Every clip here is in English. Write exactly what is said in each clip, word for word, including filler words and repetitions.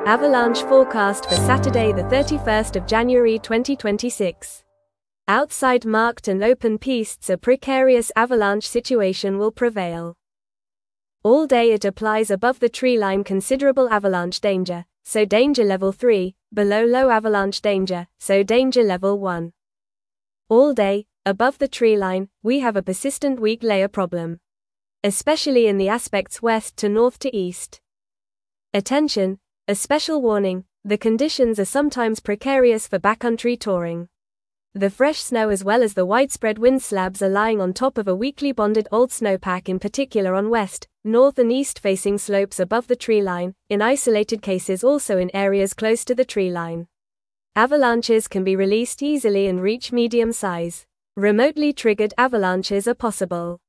Avalanche forecast for Saturday the thirty-first of January twenty twenty-six. Outside marked and open pistes, a precarious avalanche situation will prevail. All day it applies above the tree line considerable avalanche danger, so danger level three, below low avalanche danger, so danger level one. All day, above the tree line, we have a persistent weak layer problem, especially in the aspects west to north to east. Attention, a special warning, the conditions are sometimes precarious for backcountry touring. The fresh snow as well as the widespread wind slabs are lying on top of a weakly bonded old snowpack, in particular on west, north and east facing slopes above the tree line, in isolated cases also in areas close to the tree line. Avalanches can be released easily and reach medium size. Remotely triggered avalanches are possible.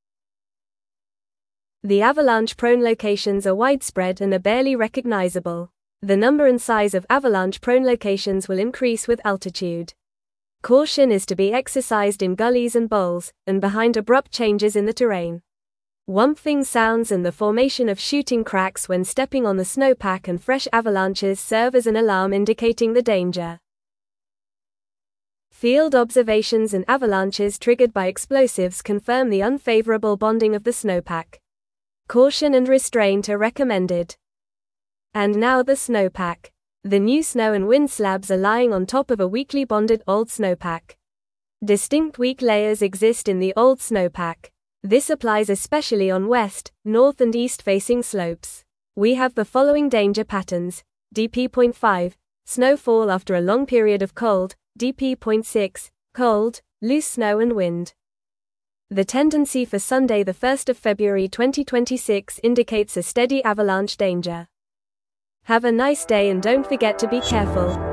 The avalanche-prone locations are widespread and are barely recognizable. The number and size of avalanche-prone locations will increase with altitude. Caution is to be exercised in gullies and bowls, and behind abrupt changes in the terrain. Whumping sounds and the formation of shooting cracks when stepping on the snowpack and fresh avalanches serve as an alarm indicating the danger. Field observations and avalanches triggered by explosives confirm the unfavorable bonding of the snowpack. Caution and restraint are recommended. And now the snowpack. The new snow and wind slabs are lying on top of a weakly bonded old snowpack. Distinct weak layers exist in the old snowpack. This applies especially on west, north and east facing slopes. We have the following danger patterns: D P zero point five, snowfall after a long period of cold; D P zero point six, cold, loose snow and wind. The tendency for Sunday the first of February twenty twenty-six indicates a steady avalanche danger. Have a nice day and don't forget to be careful.